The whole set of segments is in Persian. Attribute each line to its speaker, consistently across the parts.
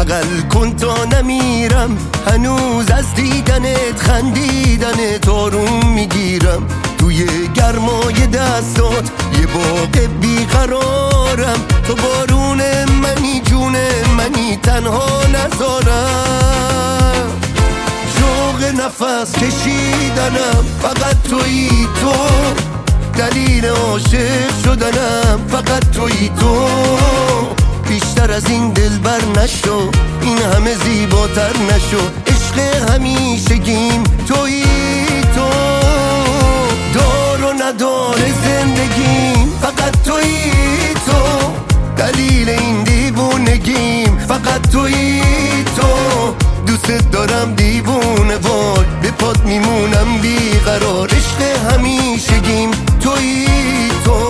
Speaker 1: بغل کن تا نمیرم، هنوز از دیدنت خندیدنت آروم میگیرم. توی گرمای دستات یه باغ بیقرارم، تو بارون منی جون منی تنها نذارم. شوق نفس کشیدنم فقط تویی تو، دلیل عاشق شدنم فقط تویی تو. بیشتر از این دلبر نشو، این همه زیباتر نشو، عشق همیشگیم تویی تو. دار و ندار زندگیم فقط تویی تو، دلیل این دیوونگیم فقط تویی تو. دوست دارم دیوونه وار، به پات میمونم بیقرار، عشق همیشگیم تویی تو.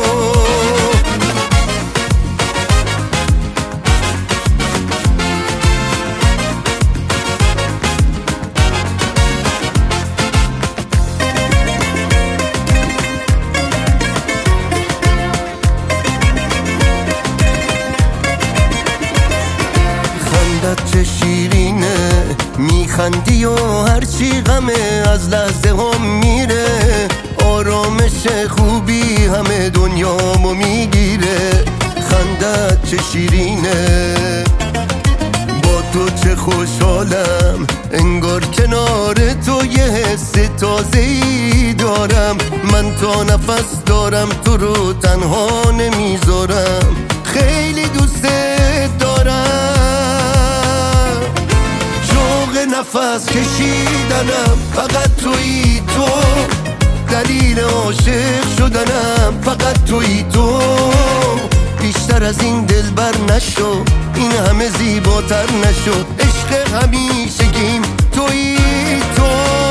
Speaker 1: چه شیرینه میخندی و هرچی غمه از لحظه هم میره، آرامش خوبی همه دنیامو میگیره. خندت چه شیرینه، با تو چه خوشحالم، انگار کنار تو یه حس تازه‌ای دارم. من تا نفس دارم تو رو تنها نمیذارم، خیلی دوست دارم. نفس کشیدنم فقط تویی تو، دلیل عاشق شدنم فقط تویی تو. بیشتر از این دلبر نشو، این همه زیباتر نشو، عشق همیشگیم تویی تو.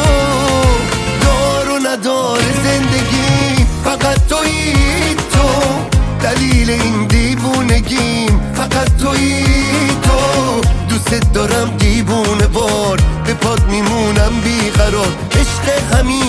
Speaker 1: دار و ندار زندگی فقط تویی تو، دلیل این دیوونگیم فقط تویی تو. دوست دارم دیوونه وار، به پات میمونم بیقرار، عشق همین